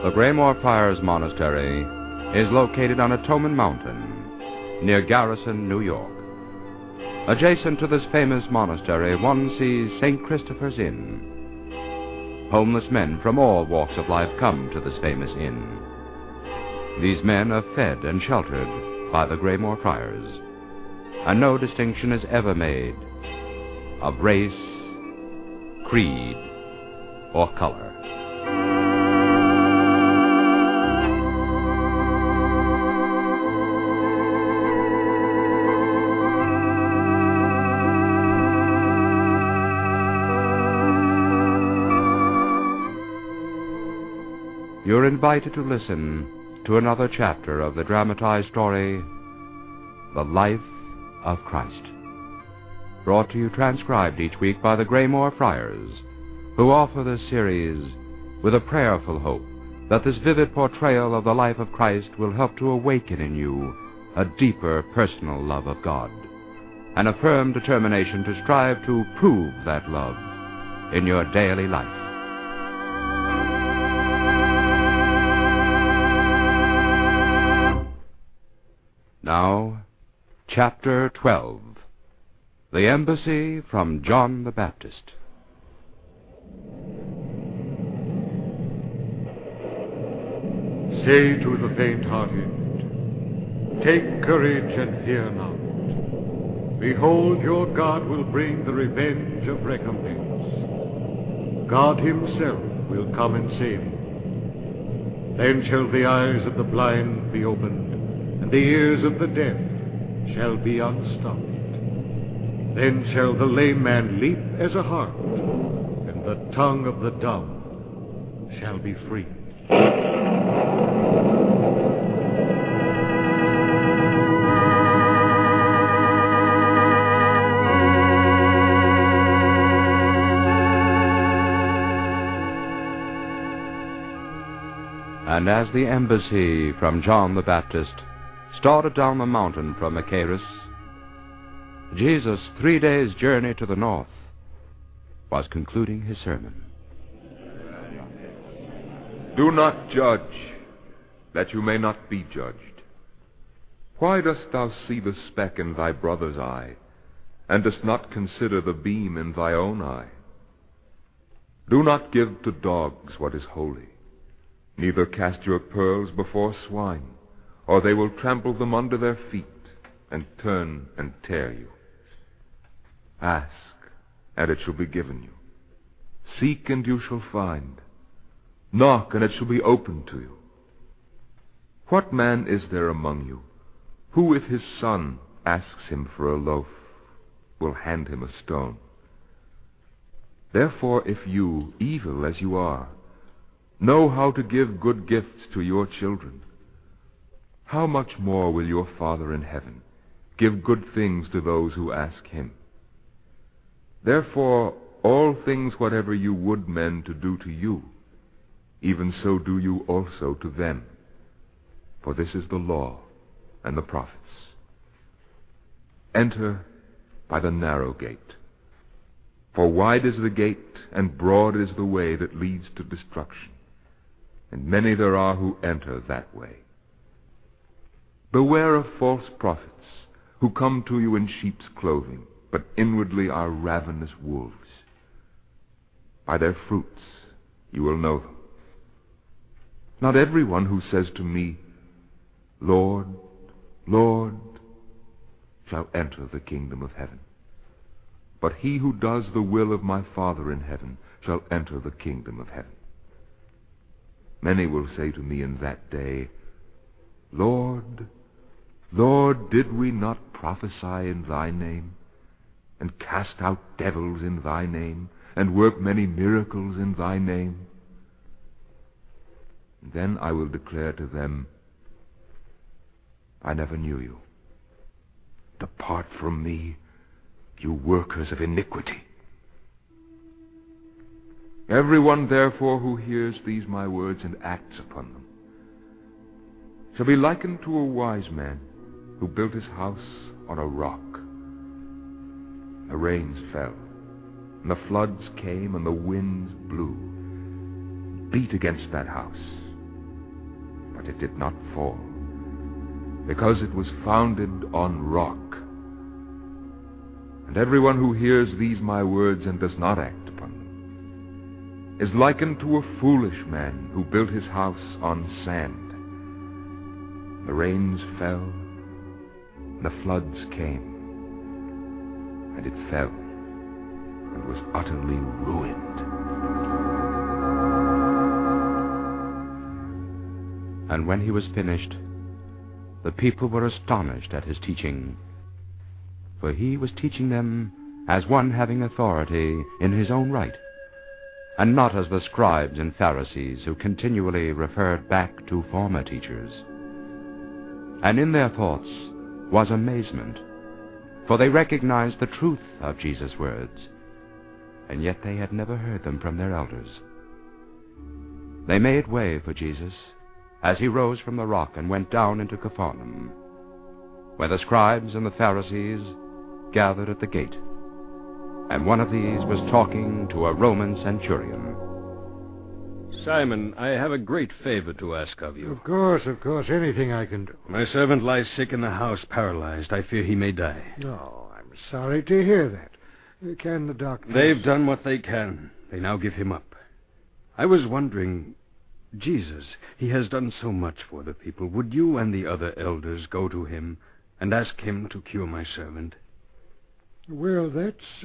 The Greymoor Friars Monastery is located on Atonement Mountain, near Garrison, New York. Adjacent to this famous monastery, one sees St. Christopher's Inn. Homeless men from all walks of life come to this famous inn. These men are fed and sheltered by the Greymoor Friars, and no distinction is ever made of race, creed, or color. You're invited to listen to another chapter of the dramatized story, The Life of Christ, brought to you transcribed each week by the Greymoor Friars, who offer this series with a prayerful hope that this vivid portrayal of the life of Christ will help to awaken in you a deeper personal love of God, and a firm determination to strive to prove that love in your daily life. Now, Chapter 12, The Embassy from John the Baptist. Say to the faint-hearted, take courage and fear not. Behold, your God will bring the revenge of recompense. God himself will come and save you. Then shall the eyes of the blind be opened, and the ears of the deaf shall be unstopped. Then shall the lame man leap as a hart, and the tongue of the dumb shall be free. And as the embassy from John the Baptist started down the mountain from Icarus, Jesus' 3 days' journey to the north was concluding his sermon. Do not judge, that you may not be judged. Why dost thou see the speck in thy brother's eye, and dost not consider the beam in thy own eye? Do not give to dogs what is holy, neither cast your pearls before swine, or they will trample them under their feet, and turn and tear you. Ask, and it shall be given you. Seek, and you shall find. Knock, and it shall be opened to you. What man is there among you, who if his son asks him for a loaf, will hand him a stone? Therefore, if you, evil as you are, know how to give good gifts to your children, how much more will your Father in heaven give good things to those who ask him? Therefore, all things whatever you would men to do to you, even so do you also to them. For this is the law and the prophets. Enter by the narrow gate. For wide is the gate, and broad is the way that leads to destruction, and many there are who enter that way. Beware of false prophets, who come to you in sheep's clothing, but inwardly are ravenous wolves. By their fruits you will know them. Not everyone who says to me, Lord, Lord, shall enter the kingdom of heaven, but he who does the will of my Father in heaven shall enter the kingdom of heaven. Many will say to me in that day, Lord, Lord, did we not prophesy in thy name, and cast out devils in thy name, and work many miracles in thy name? And then I will declare to them, I never knew you. Depart from me, you workers of iniquity. Everyone, therefore, who hears these my words and acts upon them shall be likened to a wise man who built his house on a rock. The rains fell, and the floods came, and the winds blew, beat against that house, but it did not fall, because it was founded on rock. And everyone who hears these my words and does not act upon them is likened to a foolish man who built his house on sand. The rains fell, and the floods came, and it fell, and was utterly ruined. And when he was finished, the people were astonished at his teaching, for he was teaching them as one having authority in his own right, and not as the scribes and Pharisees who continually referred back to former teachers. And in their thoughts was amazement, for they recognized the truth of Jesus' words, and yet they had never heard them from their elders. They made way for Jesus as he rose from the rock and went down into Capernaum, where the scribes and the Pharisees gathered at the gate, and one of these was talking to a Roman centurion. Simon, I have a great favor to ask of you. Of course, anything I can do. My servant lies sick in the house, paralyzed. I fear he may die. Oh, I'm sorry to hear that. Can the doctor... They've done what they can. They now give him up. I was wondering, Jesus, he has done so much for the people. Would you and the other elders go to him and ask him to cure my servant? Well, that's...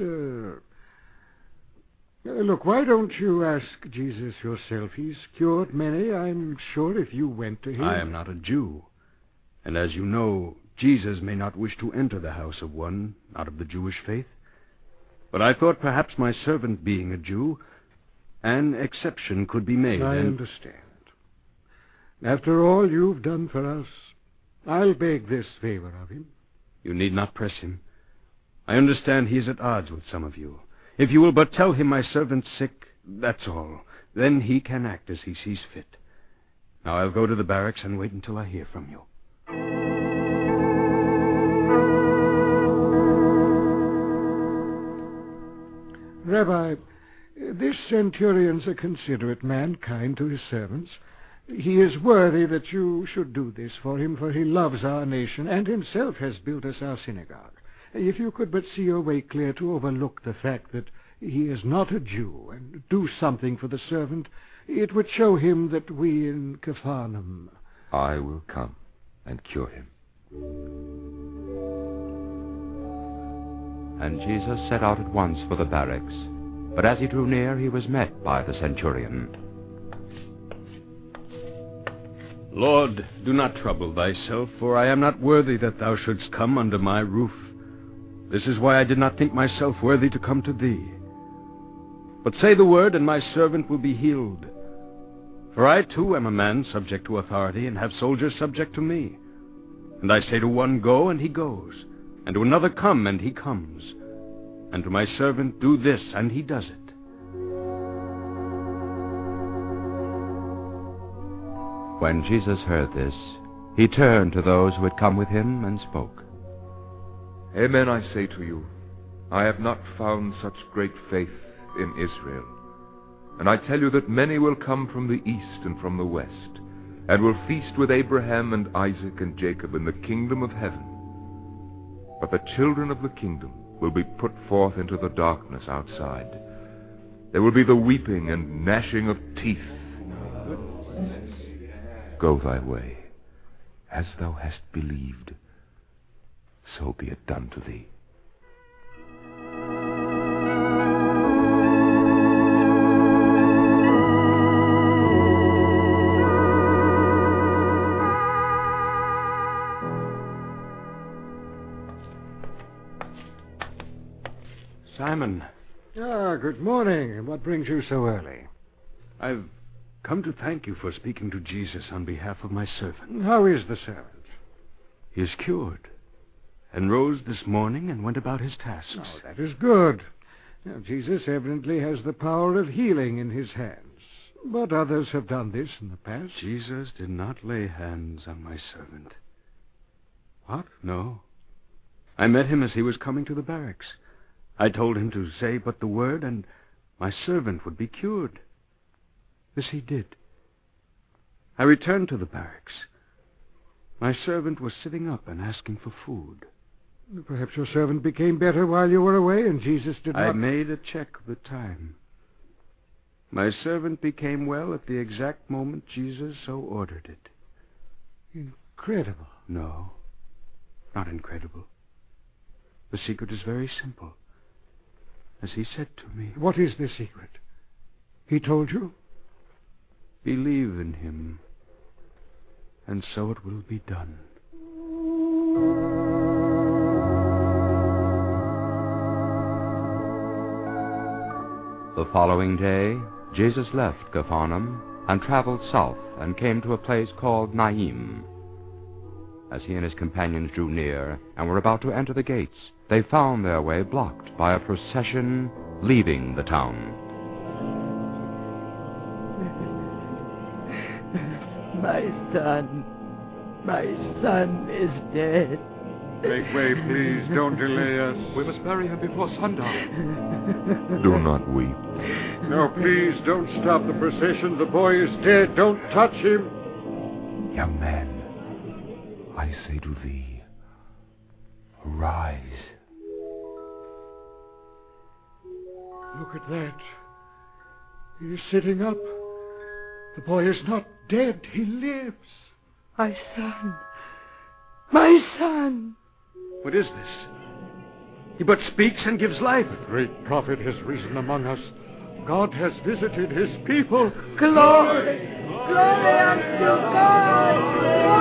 Look, why don't you ask Jesus yourself? He's cured many, I'm sure, if you went to him. I am not a Jew. And as you know, Jesus may not wish to enter the house of one not of the Jewish faith. But I thought perhaps my servant being a Jew, an exception could be made. I understand. After all you've done for us, I'll beg this favor of him. You need not press him. I understand he is at odds with some of you. If you will but tell him my servant's sick, that's all. Then he can act as he sees fit. Now I'll go to the barracks and wait until I hear from you. Rabbi, this centurion's a considerate man, kind to his servants. He is worthy that you should do this for him, for he loves our nation and himself has built us our synagogue. If you could but see your way clear to overlook the fact that he is not a Jew and do something for the servant, it would show him that we in Capernaum... I will come and cure him. And Jesus set out at once for the barracks, but as he drew near, he was met by the centurion. Lord, do not trouble thyself, for I am not worthy that thou shouldst come under my roof. This is why I did not think myself worthy to come to thee. But say the word, and my servant will be healed. For I, too, am a man subject to authority, and have soldiers subject to me. And I say to one, go, and he goes. And to another, come, and he comes. And to my servant, do this, and he does it. When Jesus heard this, he turned to those who had come with him and spoke. Amen, I say to you, I have not found such great faith in Israel. And I tell you that many will come from the east and from the west, and will feast with Abraham and Isaac and Jacob in the kingdom of heaven. But the children of the kingdom will be put forth into the darkness outside. There will be the weeping and gnashing of teeth. Go thy way, as thou hast believed, so be it done to thee. Simon. Good morning. What brings you so early? I've come to thank you for speaking to Jesus on behalf of my servant. How is the servant? He is cured, and rose this morning and went about his tasks. Oh, that is good. Now, Jesus evidently has the power of healing in his hands. But others have done this in the past. Jesus did not lay hands on my servant. What? No. I met him as he was coming to the barracks. I told him to say but the word, and my servant would be cured. This he did. I returned to the barracks. My servant was sitting up and asking for food. Perhaps your servant became better while you were away, and Jesus did not... I made a check of the time. My servant became well at the exact moment Jesus so ordered it. Incredible. No, not incredible. The secret is very simple. As he said to me... What is the secret? He told you? Believe in him, and so it will be done. The following day, Jesus left Capharnaum and traveled south and came to a place called Naim. As he and his companions drew near and were about to enter the gates, they found their way blocked by a procession leaving the town. My son is dead. Make way, please. Don't delay us. We must bury him before sundown. Do not weep. No, please, don't stop the procession. The boy is dead. Don't touch him. Young man, I say to thee, arise. Look at that. He is sitting up. The boy is not dead. He lives. My son. My son. What is this? He but speaks and gives life. The great prophet has risen among us. God has visited his people. Glory. Glory unto God.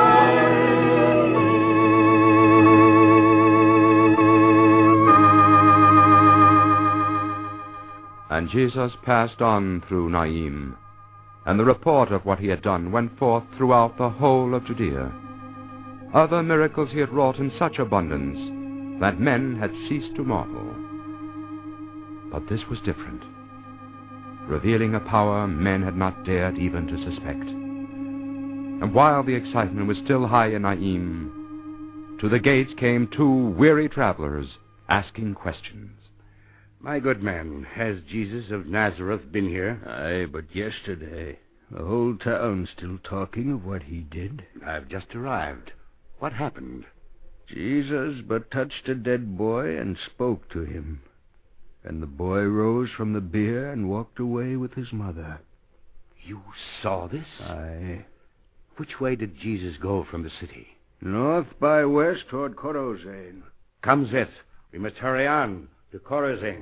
And Jesus passed on through Naim, and the report of what he had done went forth throughout the whole of Judea. Other miracles he had wrought in such abundance that men had ceased to marvel. But this was different, revealing a power men had not dared even to suspect. And while the excitement was still high in Naim, to the gates came two weary travelers asking questions. My good man, has Jesus of Nazareth been here? Aye, but yesterday. The whole town's still talking of what he did. I've just arrived. What happened? Jesus but touched a dead boy and spoke to him. And the boy rose from the bier and walked away with his mother. You saw this? Aye. Which way did Jesus go from the city? North by west toward Chorazin. Come, Zeth. We must hurry on to Chorazin.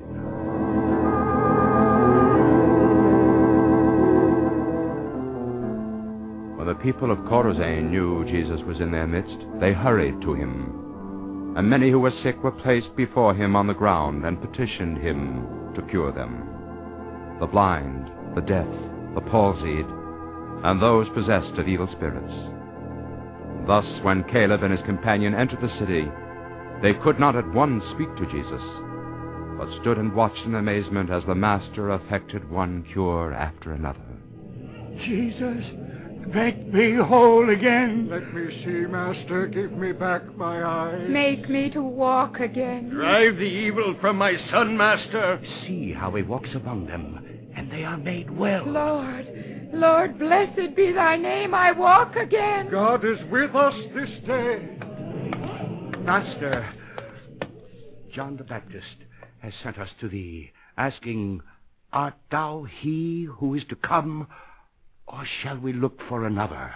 When the people of Chorazin knew Jesus was in their midst, they hurried to him. And many who were sick were placed before him on the ground and petitioned him to cure them. The blind, the deaf, the palsied, and those possessed of evil spirits. Thus, when Caleb and his companion entered the city, they could not at once speak to Jesus, but stood and watched in amazement as the Master effected one cure after another. Jesus, make me whole again. Let me see, Master. Give me back my eyes. Make me to walk again. Drive the evil from my son, Master. See how he walks among them, and they are made well. Lord, blessed be thy name. I walk again. God is with us this day. Master, John the Baptist has sent us to thee, asking, art thou he who is to come, or shall we look for another?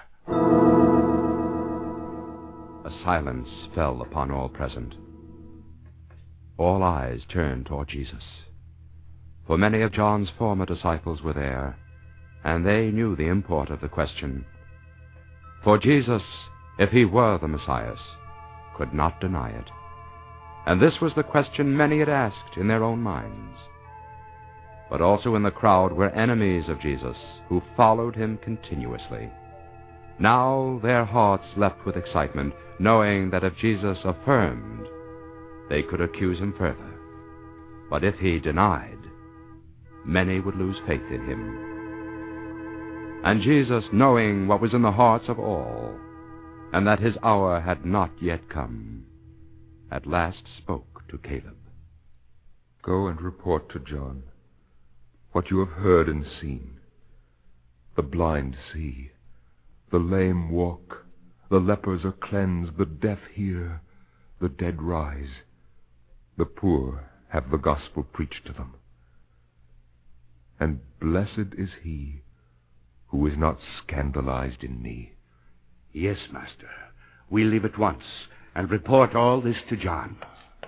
A silence fell upon all present. All eyes turned toward Jesus. For many of John's former disciples were there, and they knew the import of the question. For Jesus, if he were the Messiah, could not deny it. And this was the question many had asked in their own minds. But also in the crowd were enemies of Jesus who followed him continuously. Now their hearts leapt with excitement, knowing that if Jesus affirmed, they could accuse him further. But if he denied, many would lose faith in him. And Jesus, knowing what was in the hearts of all, and that his hour had not yet come, at last spoke to Caleb. Go and report to John what you have heard and seen. The blind see, The lame walk, the lepers are cleansed, the deaf hear, the dead rise. The poor have the gospel preached to them. And blessed is he who is not scandalized in me. Yes, Master. We'll leave at once and report all this to John.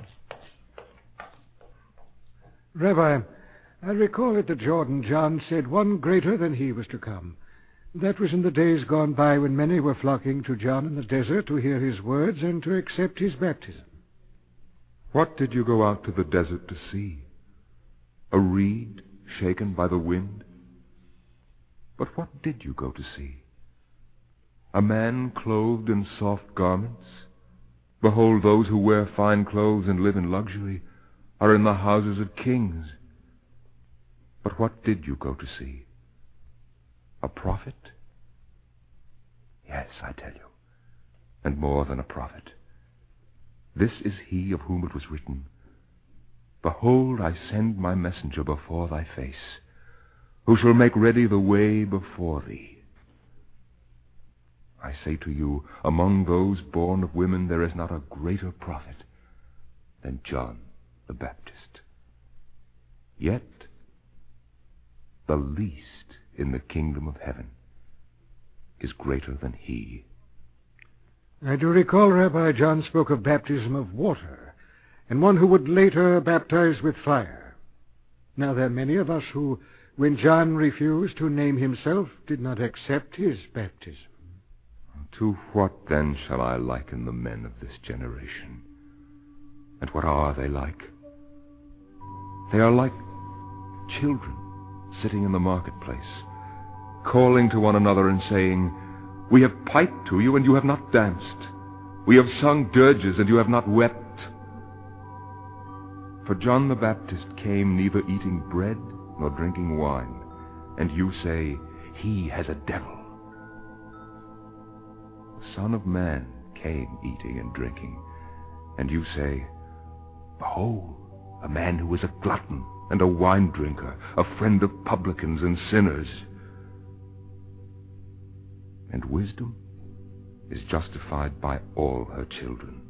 Rabbi, I recall at the Jordan John said one greater than he was to come. That was in the days gone by when many were flocking to John in the desert to hear his words and to accept his baptism. What did you go out to the desert to see? A reed shaken by the wind? But what did you go to see? A man clothed in soft garments? Behold, those who wear fine clothes and live in luxury are in the houses of kings. But what did you go to see? A prophet? Yes, I tell you, and more than a prophet. This is he of whom it was written, Behold, I send my messenger before thy face, who shall make ready the way before thee. I say to you, among those born of women there is not a greater prophet than John the Baptist. Yet the least in the kingdom of heaven is greater than he. I do recall Rabbi John spoke of baptism of water, and one who would later baptize with fire. Now there are many of us who, when John refused to name himself, did not accept his baptism. To what then shall I liken the men of this generation? And what are they like? They are like children sitting in the marketplace, calling to one another and saying, We have piped to you, and you have not danced. We have sung dirges, and you have not wept. For John the Baptist came neither eating bread nor drinking wine, and you say, He has a devil. The Son of Man came eating and drinking, and you say, Behold, a man who is a glutton and a wine drinker, a friend of publicans and sinners. And wisdom is justified by all her children.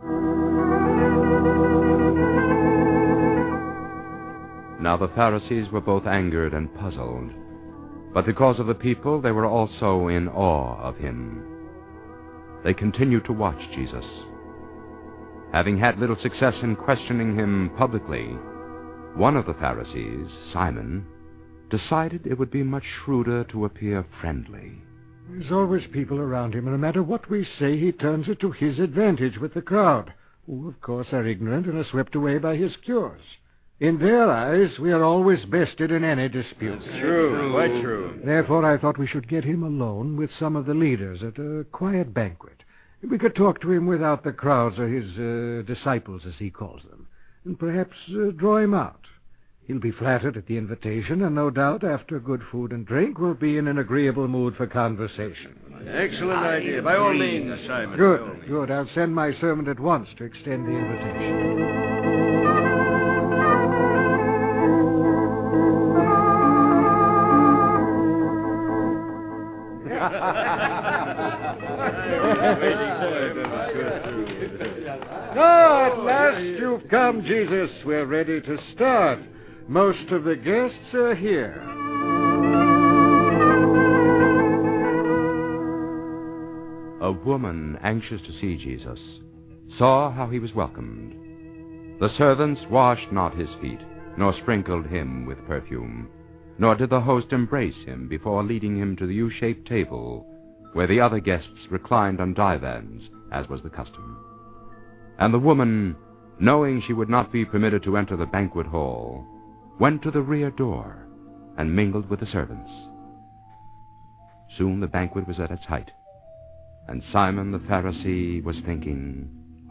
Now the Pharisees were both angered and puzzled, but because of the people they were also in awe of him. They continued to watch Jesus. Having had little success in questioning him publicly, one of the Pharisees, Simon, decided it would be much shrewder to appear friendly. There's always people around him, and no matter what we say, he turns it to his advantage with the crowd, who, of course, are ignorant and are swept away by his cures. In their eyes, we are always bested in any dispute. That's true, quite true. Therefore, I thought we should get him alone with some of the leaders at a quiet banquet. We could talk to him without the crowds or his disciples, as he calls them, and perhaps draw him out. He'll be flattered at the invitation, and no doubt, after good food and drink, will be in an agreeable mood for conversation. Excellent idea. By all means, Simon. Good. I'll send my servant at once to extend the invitation. At last you've come, Jesus. We're ready to start. Most of the guests are here. A woman, anxious to see Jesus, saw how he was welcomed. The servants washed not his feet, nor sprinkled him with perfume, nor did the host embrace him before leading him to the U-shaped table, where the other guests reclined on divans, as was the custom. And the woman, knowing she would not be permitted to enter the banquet hall, went to the rear door and mingled with the servants. Soon the banquet was at its height, and Simon the Pharisee was thinking,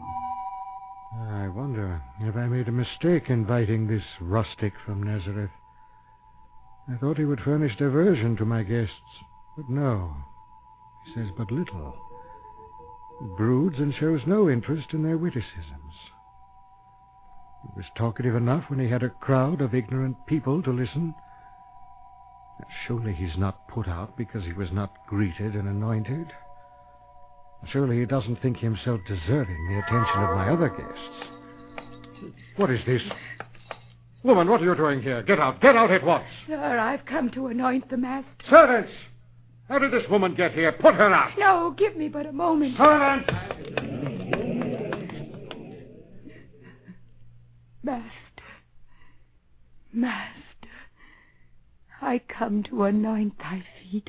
I wonder if I made a mistake inviting this rustic from Nazareth. I thought he would furnish diversion to my guests, but no, he says but little. He broods and shows no interest in their witticisms. He was talkative enough when he had a crowd of ignorant people to listen. Surely he's not put out because he was not greeted and anointed. Surely he doesn't think himself deserving the attention of my other guests. What is this? Woman, what are you doing here? Get out. Get out at once. Sir, I've come to anoint the Master. Servants! How did this woman get here? Put her out. No, give me but a moment. Servants! Master, I come to anoint thy feet.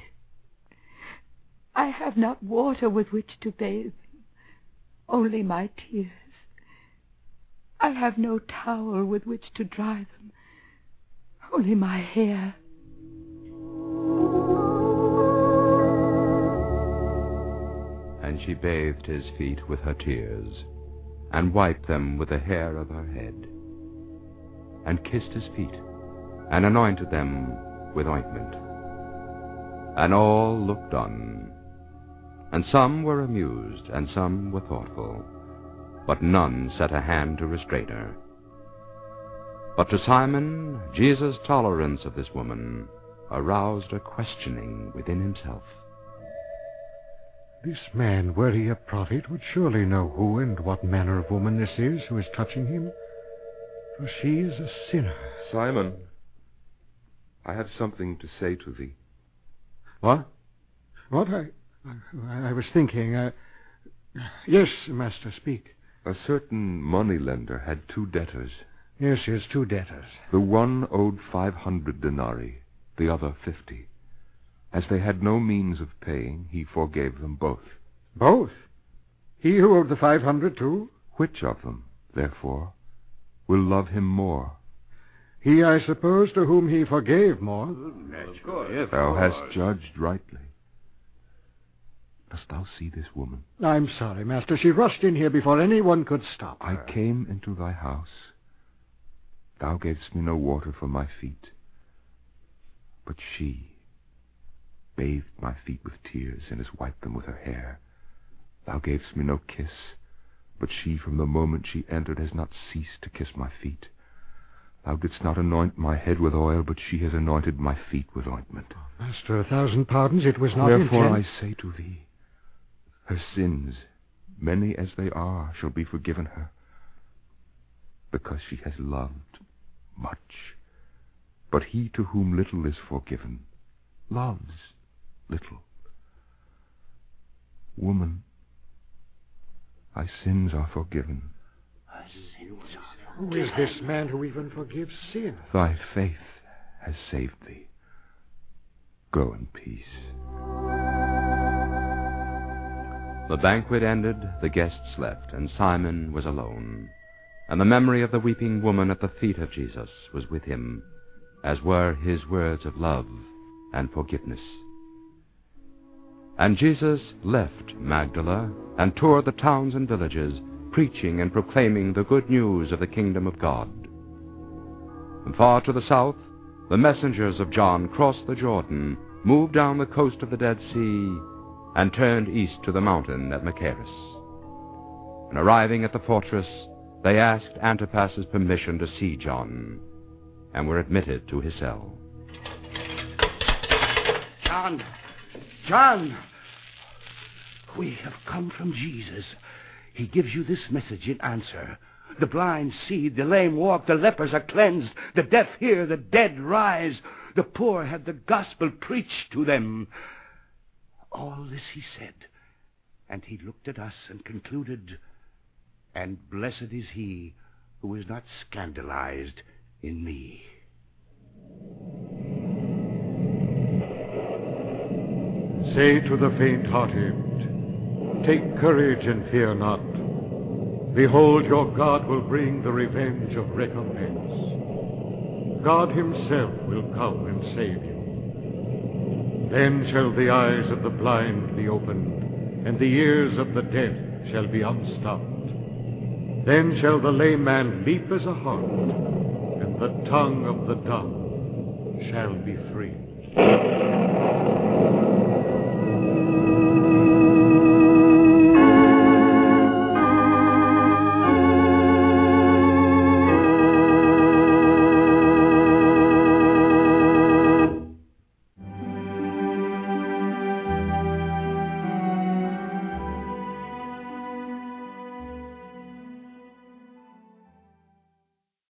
I have not water with which to bathe them, only my tears. I have no towel with which to dry them, only my hair. And she bathed his feet with her tears, and wiped them with the hair of her head, and kissed his feet, and anointed them with ointment. And all looked on, and some were amused, and some were thoughtful, but none set a hand to restrain her. But to Simon, Jesus' tolerance of this woman aroused a questioning within himself. This man, were he a prophet, would surely know who and what manner of woman this is who is touching him, for she is a sinner. Simon, I have something to say to thee. What? What? I was thinking. Yes, Master, speak. A certain moneylender had 2 debtors. Yes, he has 2 debtors. The one owed 500 denarii, the other 50. As they had no means of paying, he forgave them both. Both? He who owed the 500 too? Which of them, therefore, will love him more? He, I suppose, to whom he forgave more. Thou hast judged rightly. Dost thou see this woman? I'm sorry, Master. She rushed in here before anyone could stop her. I came into thy house. Thou gavest me no water for my feet. But she bathed my feet with tears and has wiped them with her hair. Thou gavest me no kiss, but she, from the moment she entered, has not ceased to kiss my feet. Thou didst not anoint my head with oil, but she has anointed my feet with ointment. Master, 1,000 pardons, it was not Wherefore intent. I say to thee, her sins, many as they are, shall be forgiven her, because she has loved much. But he to whom little is forgiven loves little. Woman, thy sins are forgiven. Who is this man who even forgives sin? Thy faith has saved thee. Go in peace. The banquet ended, the guests left, and Simon was alone. And the memory of the weeping woman at the feet of Jesus was with him, as were his words of love and forgiveness. And Jesus left Magdala and toured the towns and villages, preaching and proclaiming the good news of the kingdom of God. And far to the south, the messengers of John crossed the Jordan, moved down the coast of the Dead Sea, and turned east to the mountain at Machaerus. And arriving at the fortress, they asked Antipas's permission to see John, and were admitted to his cell. John! We have come from Jesus. He gives you this message in answer. The blind see, the lame walk, the lepers are cleansed, the deaf hear, the dead rise, the poor have the gospel preached to them. All this he said, and he looked at us and concluded, and blessed is he who is not scandalized in me. Say to the faint-hearted, take courage and fear not. Behold, your God will bring the revenge of recompense. God himself will come and save you. Then shall the eyes of the blind be opened, and the ears of the deaf shall be unstopped. Then shall the lame man leap as a hart, and the tongue of the dumb shall be free.